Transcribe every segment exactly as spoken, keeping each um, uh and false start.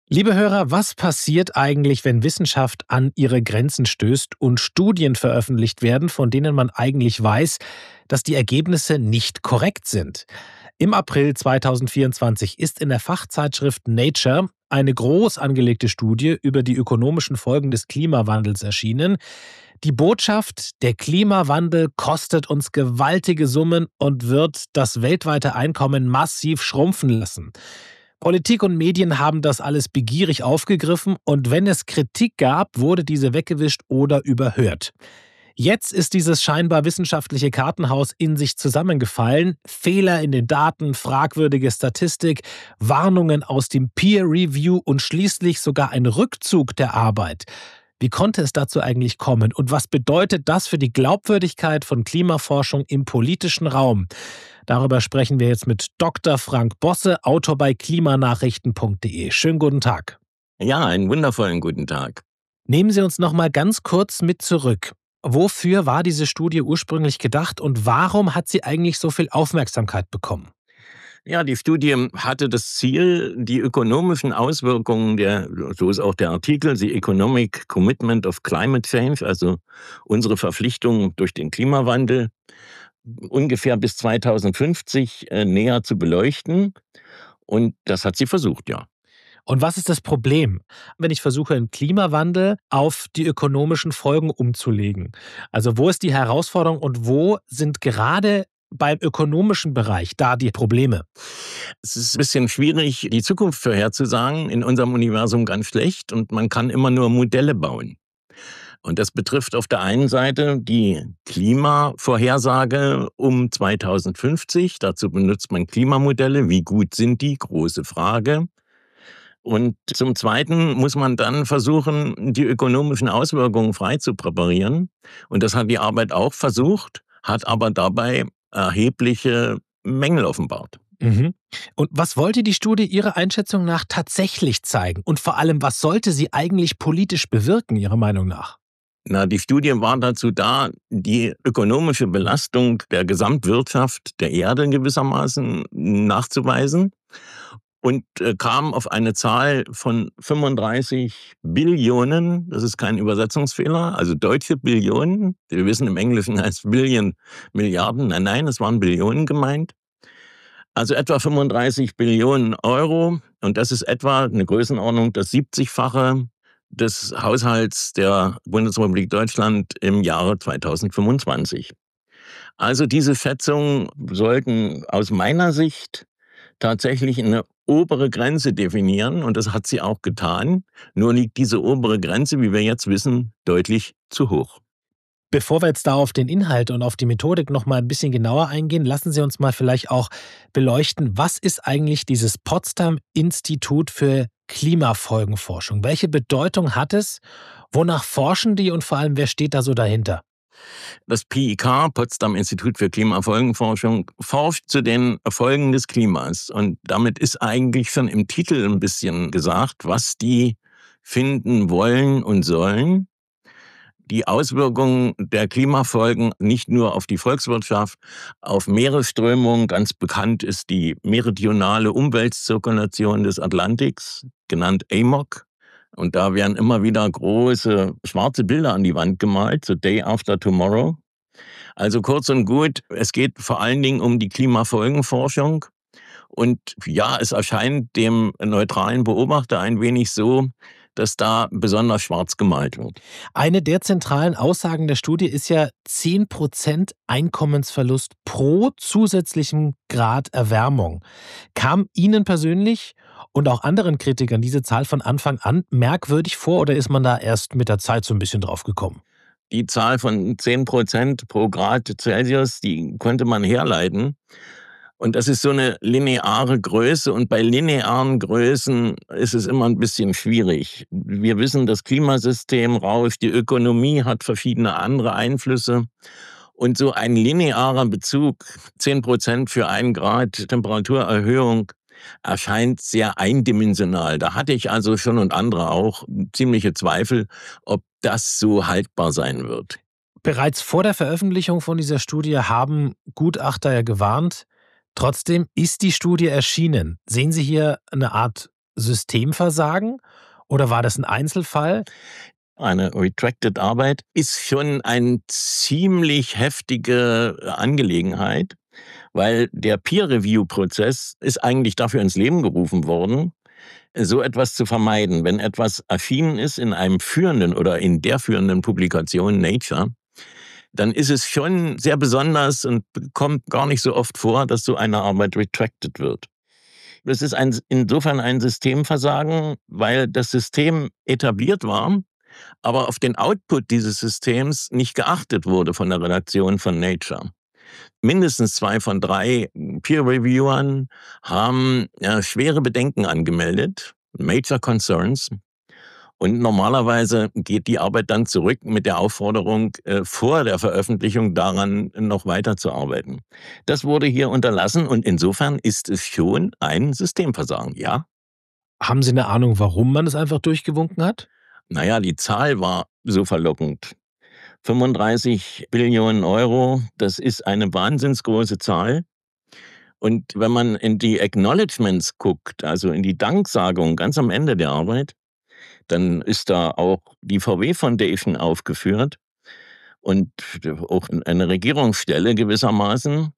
Liebe Hörer, was passiert eigentlich, wenn Wissenschaft an ihre Grenzen stößt und Studien veröffentlicht werden, von denen man eigentlich weiß, dass die Ergebnisse nicht korrekt sind? Im April zweitausendvierundzwanzig ist in der Fachzeitschrift Nature eine groß angelegte Studie über die ökonomischen Folgen des Klimawandels erschienen. Die Botschaft: Der Klimawandel kostet uns gewaltige Summen und wird das weltweite Einkommen massiv schrumpfen lassen. Politik und Medien haben das alles begierig aufgegriffen und wenn es Kritik gab, wurde diese weggewischt oder überhört. Jetzt ist dieses scheinbar wissenschaftliche Kartenhaus in sich zusammengefallen. Fehler in den Daten, fragwürdige Statistik, Warnungen aus dem Peer Review und schließlich sogar ein Rückzug der Arbeit. Wie konnte es dazu eigentlich kommen und was bedeutet das für die Glaubwürdigkeit von Klimaforschung im politischen Raum? Darüber sprechen wir jetzt mit Doktor Frank Bosse, Autor bei klimanachrichten punkt de. Schönen guten Tag. Ja, einen wundervollen guten Tag. Nehmen Sie uns noch mal ganz kurz mit zurück. Wofür war diese Studie ursprünglich gedacht und warum hat sie eigentlich so viel Aufmerksamkeit bekommen? Ja, die Studie hatte das Ziel, die ökonomischen Auswirkungen der, so ist auch der Artikel, The Economic Commitment of Climate Change, also unsere Verpflichtung durch den Klimawandel, ungefähr bis zweitausendfünfzig äh, näher zu beleuchten. Und das hat sie versucht, ja. Und was ist das Problem, wenn ich versuche, den Klimawandel auf die ökonomischen Folgen umzulegen? Also wo ist die Herausforderung und wo sind gerade beim ökonomischen Bereich da die Probleme? Es ist ein bisschen schwierig, die Zukunft vorherzusagen, in unserem Universum ganz schlecht und man kann immer nur Modelle bauen. Und das betrifft auf der einen Seite die Klimavorhersage um zweitausendfünfzig. Dazu benutzt man Klimamodelle. Wie gut sind die? Große Frage. Und zum Zweiten muss man dann versuchen, die ökonomischen Auswirkungen frei zu präparieren. Und das hat die Arbeit auch versucht, hat aber dabei erhebliche Mängel offenbart. Mhm. Und was wollte die Studie Ihrer Einschätzung nach tatsächlich zeigen? Und vor allem, was sollte sie eigentlich politisch bewirken, Ihrer Meinung nach? Na, die Studie war dazu da, die ökonomische Belastung der Gesamtwirtschaft der Erde gewissermaßen nachzuweisen und äh, kam auf eine Zahl von fünfunddreißig Billionen, das ist kein Übersetzungsfehler, also deutsche Billionen. Wir wissen, im Englischen heißt Billion Milliarden, nein, nein, es waren Billionen gemeint. Also etwa fünfunddreißig Billionen Euro und das ist etwa eine Größenordnung, das siebzigfache des Haushalts der Bundesrepublik Deutschland im Jahre zweitausendfünfundzwanzig. Also diese Schätzungen sollten aus meiner Sicht tatsächlich eine obere Grenze definieren und das hat sie auch getan. Nur liegt diese obere Grenze, wie wir jetzt wissen, deutlich zu hoch. Bevor wir jetzt da auf den Inhalt und auf die Methodik noch mal ein bisschen genauer eingehen, lassen Sie uns mal vielleicht auch beleuchten, was ist eigentlich dieses Potsdam-Institut für Klimafolgenforschung? Welche Bedeutung hat es? Wonach forschen die und vor allem, wer steht da so dahinter? Das P I K, Potsdam Institut für Klimafolgenforschung, forscht zu den Folgen des Klimas. Und damit ist eigentlich schon im Titel ein bisschen gesagt, was die finden wollen und sollen. Die Auswirkungen der Klimafolgen nicht nur auf die Volkswirtschaft, auf Meeresströmungen. Ganz bekannt ist die meridionale Umweltzirkulation des Atlantiks, genannt A M O C. Und da werden immer wieder große schwarze Bilder an die Wand gemalt, so Day After Tomorrow. Also kurz und gut, es geht vor allen Dingen um die Klimafolgenforschung. Und ja, es erscheint dem neutralen Beobachter ein wenig so, dass da besonders schwarz gemalt wird. Eine der zentralen Aussagen der Studie ist ja zehn Prozent Einkommensverlust pro zusätzlichem Grad Erwärmung. Kam Ihnen persönlich und auch anderen Kritikern diese Zahl von Anfang an merkwürdig vor oder ist man da erst mit der Zeit so ein bisschen drauf gekommen? Die Zahl von zehn Prozent pro Grad Celsius, die konnte man herleiten. Und das ist so eine lineare Größe und bei linearen Größen ist es immer ein bisschen schwierig. Wir wissen, das Klimasystem rauscht, die Ökonomie hat verschiedene andere Einflüsse und so ein linearer Bezug, zehn Prozent für einen Grad Temperaturerhöhung, erscheint sehr eindimensional. Da hatte ich also schon und andere auch ziemliche Zweifel, ob das so haltbar sein wird. Bereits vor der Veröffentlichung von dieser Studie haben Gutachter ja gewarnt. Trotzdem ist die Studie erschienen. Sehen Sie hier eine Art Systemversagen oder war das ein Einzelfall? Eine Retracted Arbeit ist schon eine ziemlich heftige Angelegenheit, weil der Peer-Review-Prozess ist eigentlich dafür ins Leben gerufen worden, so etwas zu vermeiden. Wenn etwas erschienen ist in einem führenden oder in der führenden Publikation Nature, dann ist es schon sehr besonders und kommt gar nicht so oft vor, dass so eine Arbeit retracted wird. Das ist ein, insofern ein Systemversagen, weil das System etabliert war, aber auf den Output dieses Systems nicht geachtet wurde von der Redaktion von Nature. Mindestens zwei von drei Peer-Reviewern haben ja, schwere Bedenken angemeldet, Major Concerns. Und normalerweise geht die Arbeit dann zurück mit der Aufforderung, äh, vor der Veröffentlichung daran noch weiterzuarbeiten. Das wurde hier unterlassen und insofern ist es schon ein Systemversagen, ja. Haben Sie eine Ahnung, warum man es einfach durchgewunken hat? Naja, die Zahl war so verlockend. fünfunddreißig Billionen Euro, das ist eine wahnsinnsgroße Zahl. Und wenn man in die Acknowledgements guckt, also in die Danksagung ganz am Ende der Arbeit, dann ist da auch die V W Foundation aufgeführt und auch eine Regierungsstelle gewissermaßen.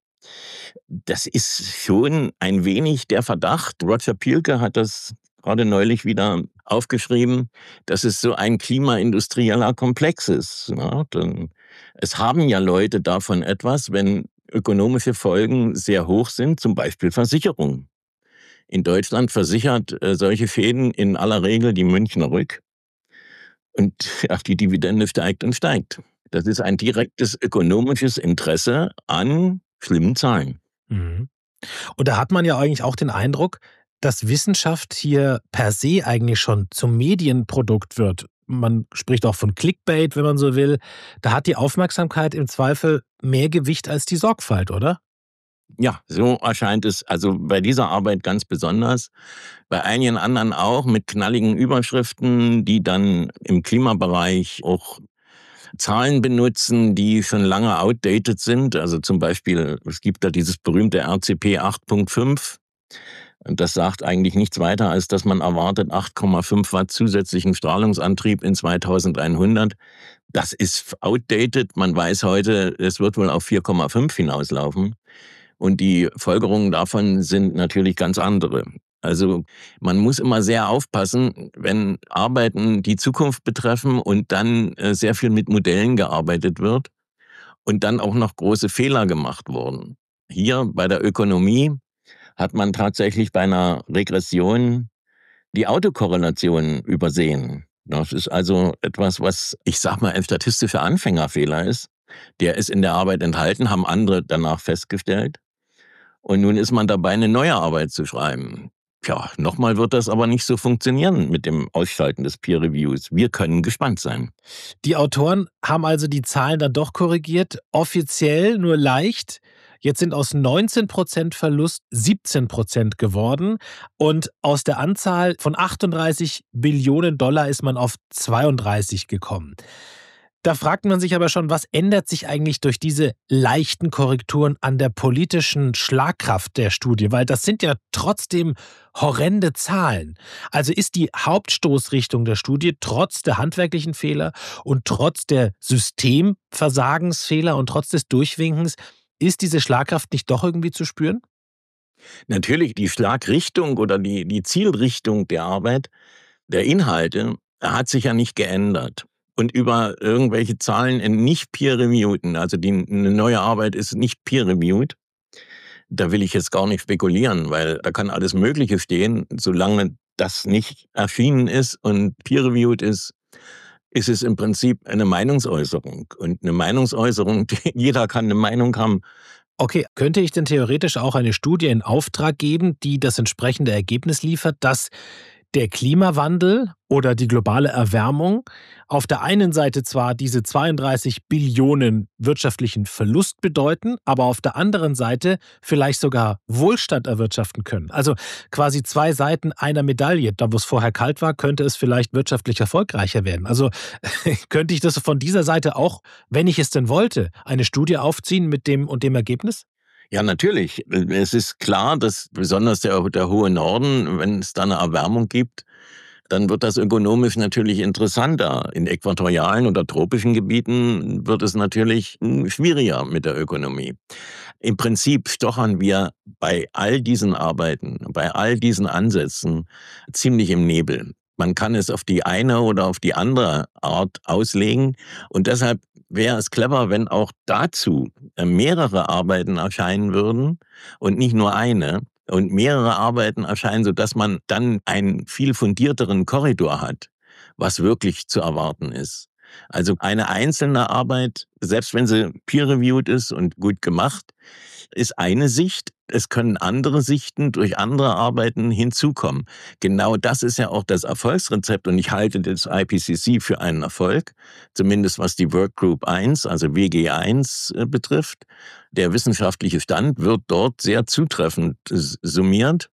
Das ist schon ein wenig der Verdacht. Roger Pielke hat das gerade neulich wieder aufgeschrieben, dass es so ein klimaindustrieller Komplex ist. Ja, denn es haben ja Leute davon etwas, wenn ökonomische Folgen sehr hoch sind, zum Beispiel Versicherungen. In Deutschland versichert äh, solche Schäden in aller Regel die Münchner Rück. Und ja, die Dividende steigt und steigt. Das ist ein direktes ökonomisches Interesse an schlimmen Zahlen. Mhm. Und da hat man ja eigentlich auch den Eindruck, dass Wissenschaft hier per se eigentlich schon zum Medienprodukt wird. Man spricht auch von Clickbait, wenn man so will. Da hat die Aufmerksamkeit im Zweifel mehr Gewicht als die Sorgfalt, oder? Ja, so erscheint es also bei dieser Arbeit ganz besonders. Bei einigen anderen auch mit knalligen Überschriften, die dann im Klimabereich auch Zahlen benutzen, die schon lange outdated sind. Also zum Beispiel, es gibt da dieses berühmte R C P acht Punkt fünf. Und das sagt eigentlich nichts weiter, als dass man erwartet acht Komma fünf Watt zusätzlichen Strahlungsantrieb in zweitausendeinhundert. Das ist outdated. Man weiß heute, es wird wohl auf vier Komma fünf hinauslaufen. Und die Folgerungen davon sind natürlich ganz andere. Also man muss immer sehr aufpassen, wenn Arbeiten die Zukunft betreffen und dann sehr viel mit Modellen gearbeitet wird und dann auch noch große Fehler gemacht wurden. Hier bei der Ökonomie hat man tatsächlich bei einer Regression die Autokorrelation übersehen. Das ist also etwas, was, ich sag mal, ein statistischer Anfängerfehler ist. Der ist in der Arbeit enthalten, haben andere danach festgestellt. Und nun ist man dabei, eine neue Arbeit zu schreiben. Tja, nochmal wird das aber nicht so funktionieren mit dem Ausschalten des Peer Reviews. Wir können gespannt sein. Die Autoren haben also die Zahlen dann doch korrigiert, offiziell nur leicht. Jetzt sind aus neunzehn Prozent Verlust siebzehn Prozent geworden und aus der Anzahl von achtunddreißig Billionen Dollar ist man auf zweiunddreißig gekommen. Da fragt man sich aber schon, was ändert sich eigentlich durch diese leichten Korrekturen an der politischen Schlagkraft der Studie? Weil das sind ja trotzdem horrende Zahlen. Also ist die Hauptstoßrichtung der Studie trotz der handwerklichen Fehler und trotz der Systemversagensfehler und trotz des Durchwinkens, ist diese Schlagkraft nicht doch irgendwie zu spüren? Natürlich, die Schlagrichtung oder die, die Zielrichtung der Arbeit, der Inhalte, hat sich ja nicht geändert. Und über irgendwelche Zahlen in nicht peer-reviewten, also die, eine neue Arbeit ist nicht peer-reviewed, da will ich jetzt gar nicht spekulieren, weil da kann alles Mögliche stehen. Solange das nicht erschienen ist und peer-reviewed ist, ist es im Prinzip eine Meinungsäußerung. Und eine Meinungsäußerung, jeder kann eine Meinung haben. Okay, könnte ich denn theoretisch auch eine Studie in Auftrag geben, die das entsprechende Ergebnis liefert, dass der Klimawandel oder die globale Erwärmung auf der einen Seite zwar diese zweiunddreißig Billionen wirtschaftlichen Verlust bedeuten, aber auf der anderen Seite vielleicht sogar Wohlstand erwirtschaften können. Also quasi zwei Seiten einer Medaille. Da, wo es vorher kalt war, könnte es vielleicht wirtschaftlich erfolgreicher werden. Also könnte ich das von dieser Seite auch, wenn ich es denn wollte, eine Studie aufziehen mit dem und dem Ergebnis? Ja, natürlich. Es ist klar, dass besonders der, der hohe Norden, wenn es da eine Erwärmung gibt, dann wird das ökonomisch natürlich interessanter. In äquatorialen oder tropischen Gebieten wird es natürlich hm, schwieriger mit der Ökonomie. Im Prinzip stochern wir bei all diesen Arbeiten, bei all diesen Ansätzen ziemlich im Nebel. Man kann es auf die eine oder auf die andere Art auslegen. Und deshalb wäre es clever, wenn auch dazu äh, mehrere Arbeiten erscheinen würden und nicht nur eine. Und mehrere Arbeiten erscheinen, sodass man dann einen viel fundierteren Korridor hat, was wirklich zu erwarten ist. Also eine einzelne Arbeit, selbst wenn sie peer-reviewed ist und gut gemacht, ist eine Sicht. Es können andere Sichten durch andere Arbeiten hinzukommen. Genau das ist ja auch das Erfolgsrezept und ich halte das I P C C für einen Erfolg, zumindest was die Workgroup eins, also W G eins äh, betrifft. Der wissenschaftliche Stand wird dort sehr zutreffend summiert.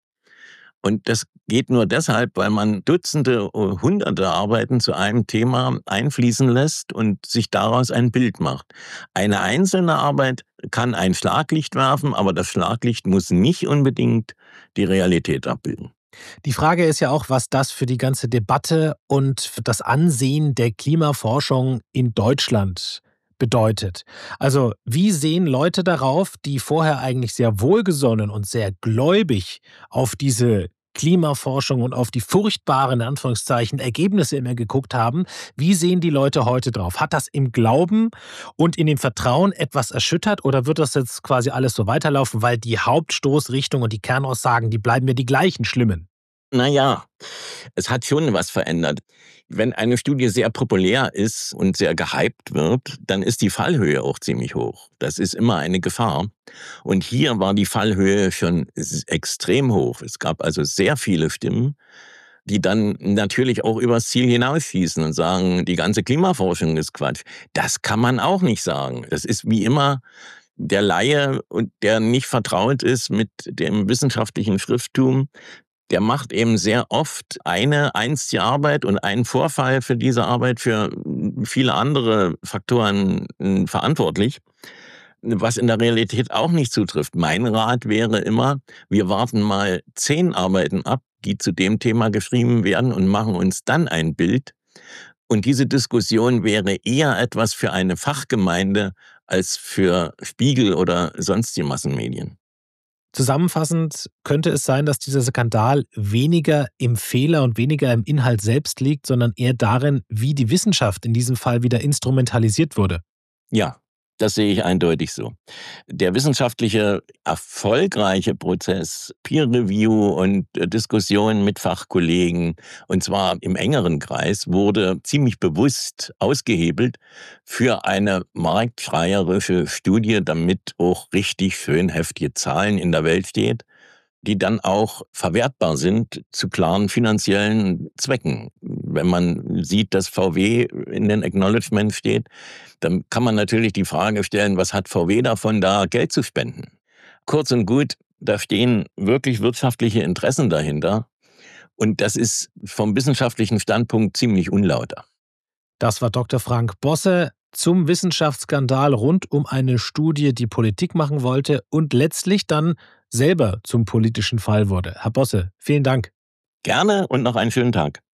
Und das geht nur deshalb, weil man Dutzende, hunderte Arbeiten zu einem Thema einfließen lässt und sich daraus ein Bild macht. Eine einzelne Arbeit kann ein Schlaglicht werfen, aber das Schlaglicht muss nicht unbedingt die Realität abbilden. Die Frage ist ja auch, was das für die ganze Debatte und für das Ansehen der Klimaforschung in Deutschland bedeutet. Also, wie sehen Leute darauf, die vorher eigentlich sehr wohlgesonnen und sehr gläubig auf diese Klimaforschung und auf die furchtbaren, in Anführungszeichen, Ergebnisse immer geguckt haben? Wie sehen die Leute heute drauf? Hat das im Glauben und in dem Vertrauen etwas erschüttert oder wird das jetzt quasi alles so weiterlaufen, weil die Hauptstoßrichtung und die Kernaussagen, die bleiben ja die gleichen schlimmen? Naja, es hat schon was verändert. Wenn eine Studie sehr populär ist und sehr gehypt wird, dann ist die Fallhöhe auch ziemlich hoch. Das ist immer eine Gefahr. Und hier war die Fallhöhe schon s- extrem hoch. Es gab also sehr viele Stimmen, die dann natürlich auch übers Ziel hinausschießen und sagen, die ganze Klimaforschung ist Quatsch. Das kann man auch nicht sagen. Das ist wie immer der Laie und der nicht vertraut ist mit dem wissenschaftlichen Schrifttum, der macht eben sehr oft eine einzige Arbeit und einen Vorfall für diese Arbeit für viele andere Faktoren äh, verantwortlich, was in der Realität auch nicht zutrifft. Mein Rat wäre immer, wir warten mal zehn Arbeiten ab, die zu dem Thema geschrieben werden und machen uns dann ein Bild. Und diese Diskussion wäre eher etwas für eine Fachgemeinde als für Spiegel oder sonstige Massenmedien. Zusammenfassend könnte es sein, dass dieser Skandal weniger im Fehler und weniger im Inhalt selbst liegt, sondern eher darin, wie die Wissenschaft in diesem Fall wieder instrumentalisiert wurde. Ja, das sehe ich eindeutig so. Der wissenschaftliche, erfolgreiche Prozess, Peer Review und äh, Diskussionen mit Fachkollegen, und zwar im engeren Kreis, wurde ziemlich bewusst ausgehebelt für eine marktschreierische Studie, damit auch richtig schön heftige Zahlen in der Welt steht, die dann auch verwertbar sind zu klaren finanziellen Zwecken. Wenn man sieht, dass V W in den Acknowledgements steht, dann kann man natürlich die Frage stellen, was hat V W davon, da Geld zu spenden? Kurz und gut, da stehen wirklich wirtschaftliche Interessen dahinter. Und das ist vom wissenschaftlichen Standpunkt ziemlich unlauter. Das war Doktor Frank Bosse zum Wissenschaftsskandal rund um eine Studie, die Politik machen wollte und letztlich dann selber zum politischen Fall wurde. Herr Bosse, vielen Dank. Gerne und noch einen schönen Tag.